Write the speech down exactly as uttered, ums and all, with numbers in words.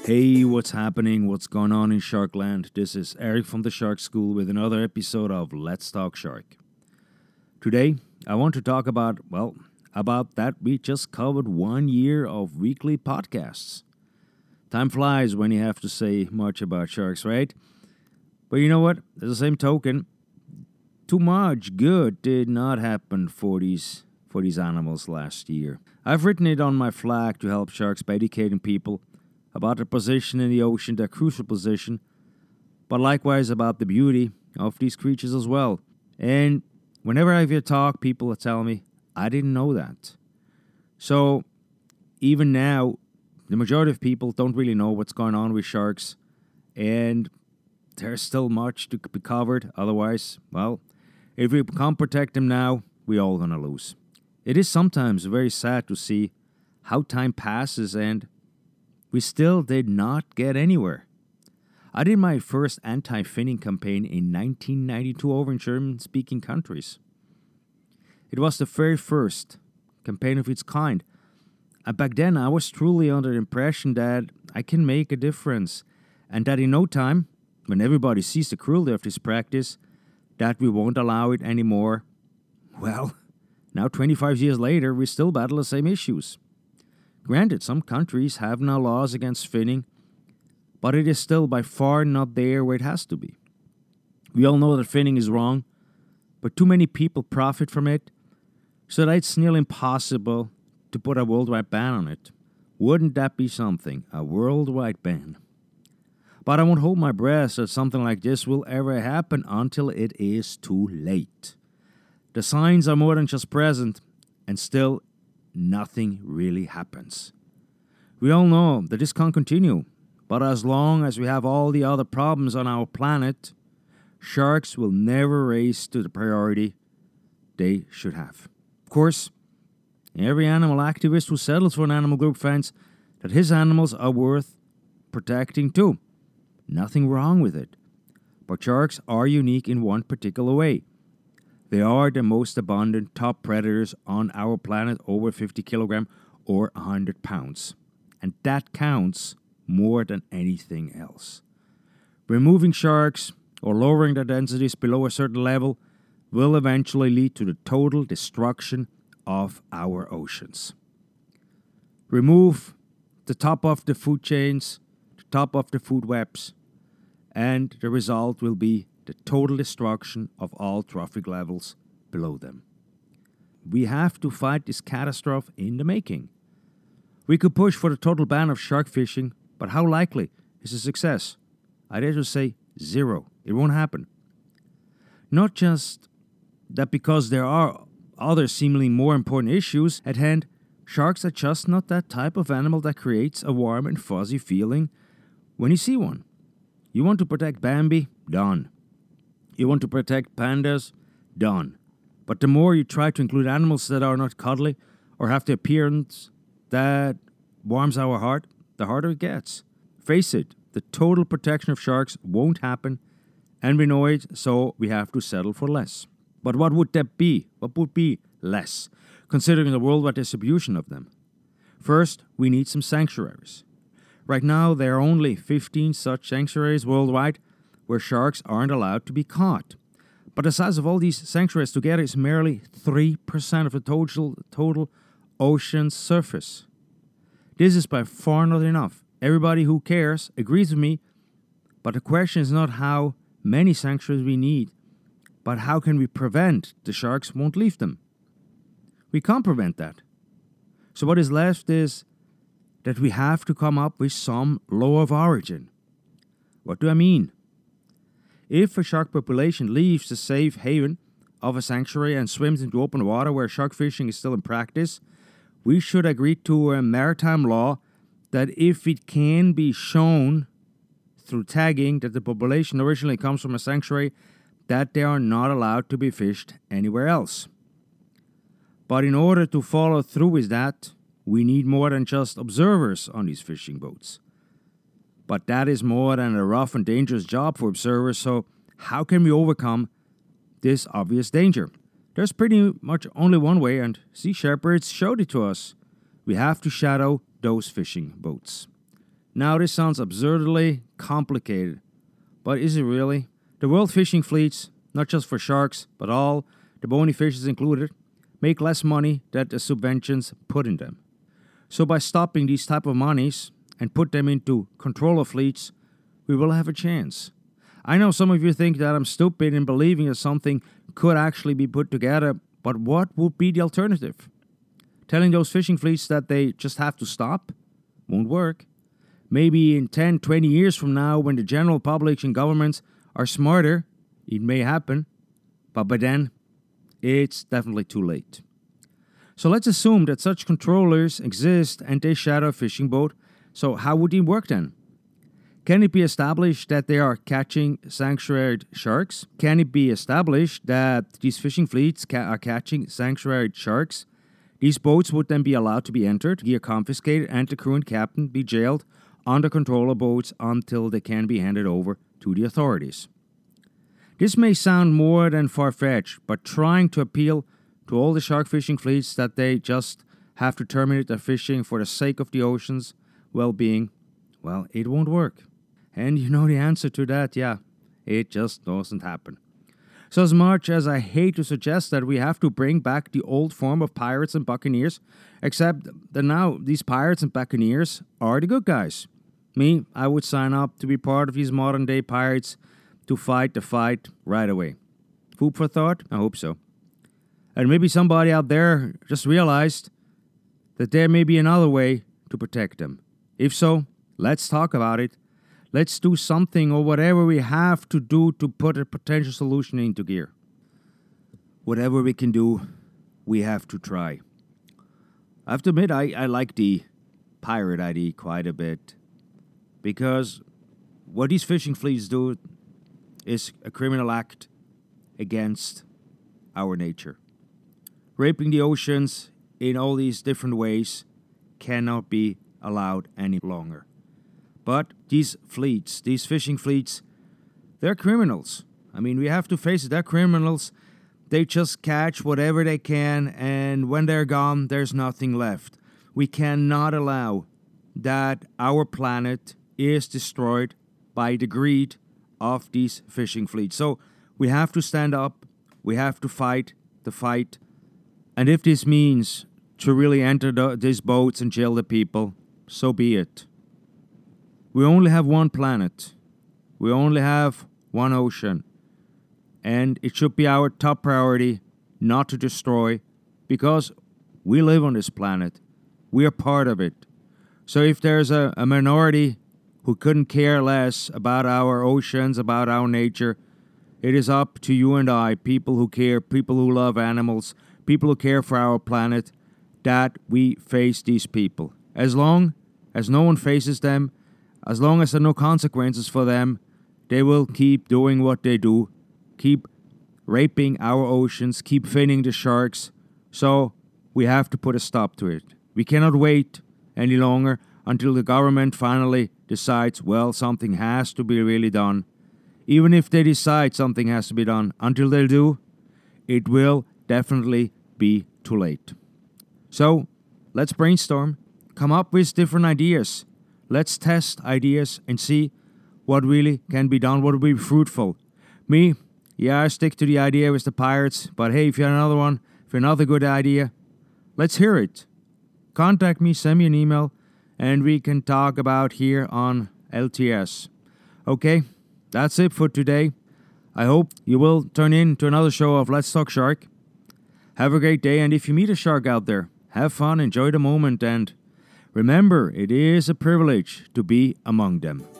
Hey, what's happening? What's going on in Sharkland? This is Eric from the Shark School with another episode of Let's Talk Shark. Today, I want to talk about, well, about that we just covered one year of weekly podcasts. Time flies when you have to say much about sharks, right? But you know what? At the same token, too much good did not happen for these for these animals last year. I've written it on my flag to help sharks by educating people about their position in the ocean, their crucial position, but likewise about the beauty of these creatures as well. And whenever I hear talk, people tell me, I didn't know that. So even now, the majority of people don't really know what's going on with sharks, and there's still much to be covered. Otherwise, well, if we can't protect them now, we're all gonna lose. It is sometimes very sad to see how time passes and we still did not get anywhere. I did my first anti-finning campaign in nineteen ninety-two over in German-speaking countries. It was the very first campaign of its kind. And back then, I was truly under the impression that I can make a difference, and that in no time, when everybody sees the cruelty of this practice, that we won't allow it anymore. Well, now twenty-five years later, we still battle the same issues. Granted, some countries have now laws against finning, but it is still by far not there where it has to be. We all know that finning is wrong, but too many people profit from it, so that it's nearly impossible to put a worldwide ban on it. Wouldn't that be something? A worldwide ban. But I won't hold my breath that something like this will ever happen until it is too late. The signs are more than just present, and still nothing really happens. We all know that this can't continue, but as long as we have all the other problems on our planet, sharks will never raise to the priority they should have. Of course, every animal activist who settles for an animal group finds that his animals are worth protecting too. Nothing wrong with it. But sharks are unique in one particular way. They are the most abundant top predators on our planet, over fifty kilograms or one hundred pounds. And that counts more than anything else. Removing sharks or lowering their densities below a certain level will eventually lead to the total destruction of our oceans. Remove the top of the food chains, the top of the food webs, and the result will be the total destruction of all trophic levels below them. We have to fight this catastrophe in the making. We could push for the total ban of shark fishing, but how likely is a success? I dare to say zero. It won't happen. Not just that because there are other seemingly more important issues at hand, sharks are just not that type of animal that creates a warm and fuzzy feeling when you see one. You want to protect Bambi? Done. You want to protect pandas? Done. But the more you try to include animals that are not cuddly or have the appearance that warms our heart, the harder it gets. Face it, the total protection of sharks won't happen, and we know it, so we have to settle for less. But what would that be? What would be less, considering the worldwide distribution of them? First, we need some sanctuaries. Right now, there are only fifteen such sanctuaries worldwide, where sharks aren't allowed to be caught. But the size of all these sanctuaries together is merely three percent of the total, total ocean surface. This is by far not enough. Everybody who cares agrees with me, but the question is not how many sanctuaries we need, but how can we prevent the sharks won't leave them? We can't prevent that. So what is left is that we have to come up with some law of origin. What do I mean? If a shark population leaves the safe haven of a sanctuary and swims into open water where shark fishing is still in practice, we should agree to a maritime law that if it can be shown through tagging that the population originally comes from a sanctuary, that they are not allowed to be fished anywhere else. But in order to follow through with that, we need more than just observers on these fishing boats. But that is more than a rough and dangerous job for observers, so how can we overcome this obvious danger? There's pretty much only one way, and Sea Shepherds showed it to us. We have to shadow those fishing boats. Now this sounds absurdly complicated, but is it really? The world fishing fleets, not just for sharks, but all, the bony fishes included, make less money than the subventions put in them. So by stopping these type of monies and put them into controller fleets, we will have a chance. I know some of you think that I'm stupid in believing that something could actually be put together, but what would be the alternative? Telling those fishing fleets that they just have to stop? Won't work. Maybe in ten, twenty years from now, when the general public and governments are smarter, it may happen, but by then, it's definitely too late. So let's assume that such controllers exist and they shadow a fishing boat. So how would it work then? Can it be established that they are catching sanctuaried sharks? Can it be established that these fishing fleets ca- are catching sanctuaried sharks? These boats would then be allowed to be entered, gear confiscated, and the crew and captain be jailed on the controller boats until they can be handed over to the authorities. This may sound more than far-fetched, but trying to appeal to all the shark fishing fleets that they just have to terminate their fishing for the sake of the ocean's well-being, well, it won't work. And you know the answer to that, yeah, it just doesn't happen. So as much as I hate to suggest that we have to bring back the old form of pirates and buccaneers, except that now these pirates and buccaneers are the good guys. Me, I would sign up to be part of these modern day pirates to fight the fight right away. Food for thought? I hope so. And maybe somebody out there just realized that there may be another way to protect them. If so, let's talk about it. Let's do something or whatever we have to do to put a potential solution into gear. Whatever we can do, we have to try. I have to admit, I, I like the pirate idea quite a bit. Because what these fishing fleets do is a criminal act against our nature. Raping the oceans in all these different ways cannot be allowed any longer. But these fleets, these fishing fleets, they're criminals. I mean, we have to face it, they're criminals. They just catch whatever they can, and when they're gone, there's nothing left. We cannot allow that our planet is destroyed by the greed of these fishing fleets. So we have to stand up, we have to fight the fight, and if this means to really enter the, these boats and jail the people, so be it. We only have one planet. We only have one ocean. And it should be our top priority not to destroy, because we live on this planet. We are part of it. So if there's a, a minority who couldn't care less about our oceans, about our nature, it is up to you and I, people who care, people who love animals, people who care for our planet, that we face these people. As long as no one faces them, as long as there are no consequences for them, they will keep doing what they do, keep raping our oceans, keep finning the sharks. So we have to put a stop to it. We cannot wait any longer until the government finally decides, well, something has to be really done. Even if they decide something has to be done, until they do, it will definitely be too late. So let's brainstorm, come up with different ideas. Let's test ideas and see what really can be done, what will be fruitful. Me, yeah, I stick to the idea with the pirates, but hey, if you have another one, if you have another good idea, let's hear it. Contact me, send me an email, and we can talk about here on L T S. Okay, that's it for today. I hope you will turn in to another show of Let's Talk Shark. Have a great day, and if you meet a shark out there, have fun, enjoy the moment, and remember, it is a privilege to be among them.